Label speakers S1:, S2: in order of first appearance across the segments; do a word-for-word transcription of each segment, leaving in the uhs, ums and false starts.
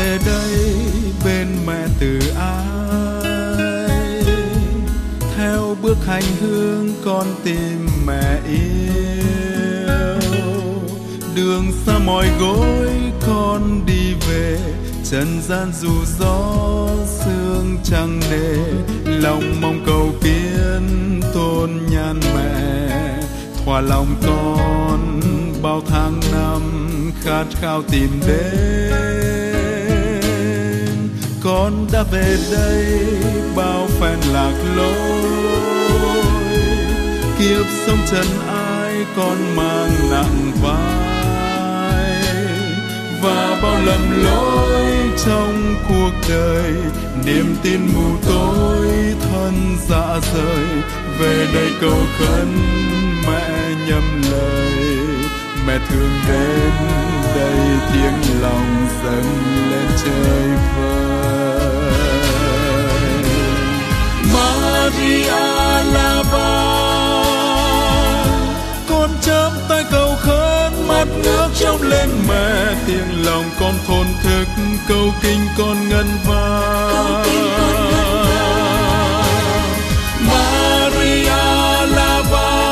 S1: về đây bên mẹ từ ái, theo bước hành hương con tìm mẹ yêu. Đường xa mỏi gối con đi về, trần gian dù gió sương chẳng nề, lòng mong cầu kiến tôn nhan mẹ, thỏa lòng con bao tháng năm khát khao tìm đến. Con đã về đây bao phen lạc lối, kiếp sống trần ai con mang nặng vai, và bao lầm lỗi trong cuộc đời, niềm tin mù tối thân dạ rời. Về đây cầu khấn mẹ nhầm lời, mẹ thường đến đây tiếng lòng dâng lên trời vời. Maria Lava, con chắp tay cầu khấn mắt nước trong lên mẹ, tiếng lòng con thổn thức cầu kinh con ngân vang. Maria Lava,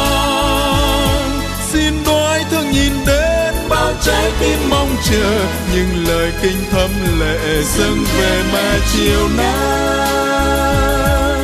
S1: xin đói thương nhìn đến bao trái tim mong chờ, những lời kinh thấm lệ dâng về mẹ chiều nay.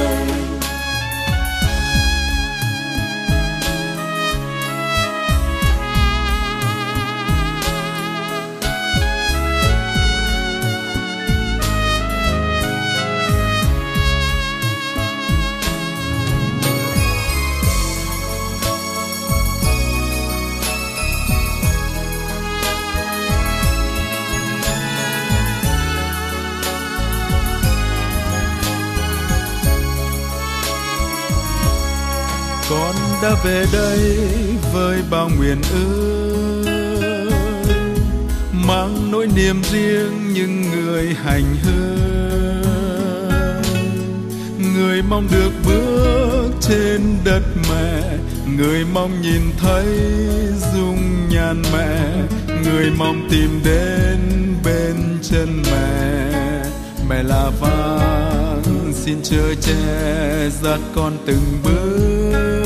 S1: Con đã về đây với bao nguyện ước, mang nỗi niềm riêng những người hành hương, người mong được bước trên đất mẹ, người mong nhìn thấy dung nhan mẹ, người mong tìm đến bên chân mẹ. Mẹ là vang xin chở che dắt con từng bước,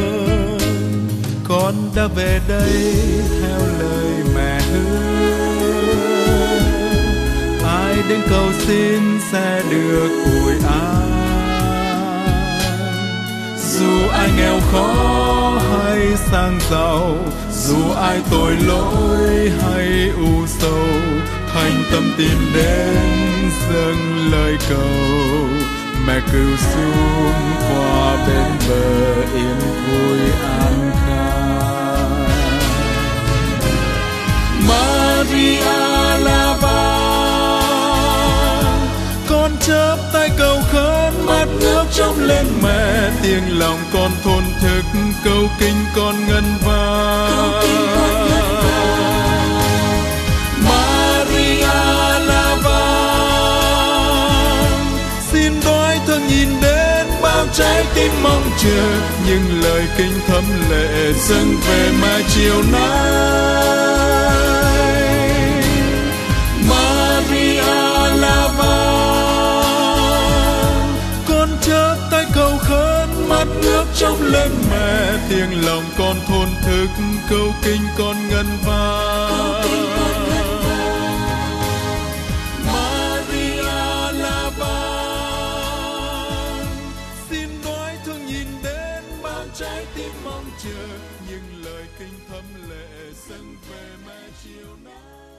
S1: con đã về đây theo lời mẹ hứa, ai đến cầu xin sẽ được ủi an. Dù ai nghèo khó hay sang giàu, dù ai tội lỗi hay u sầu, thành tâm tìm đến dâng lời cầu, mẹ cứu xuống qua bên bờ yên vui an khang. Maria Lava, con chắp tay cầu khấn mắt nước trong lên mẹ, tiếng lòng con thổn thức cầu kinh con ngân vang. Thương nhìn đến bao trái tim mong chờ, những lời kinh thấm lệ dâng về mẹ chiều nay. Maria Lava, con chắp tay cầu khấn mắt nước trong lên mẹ, tiếng lòng con thổn thức cầu kinh con ngân vang. Trái tim mong chờ những lời kinh thấm lệ dâng về mẹ chiều nay.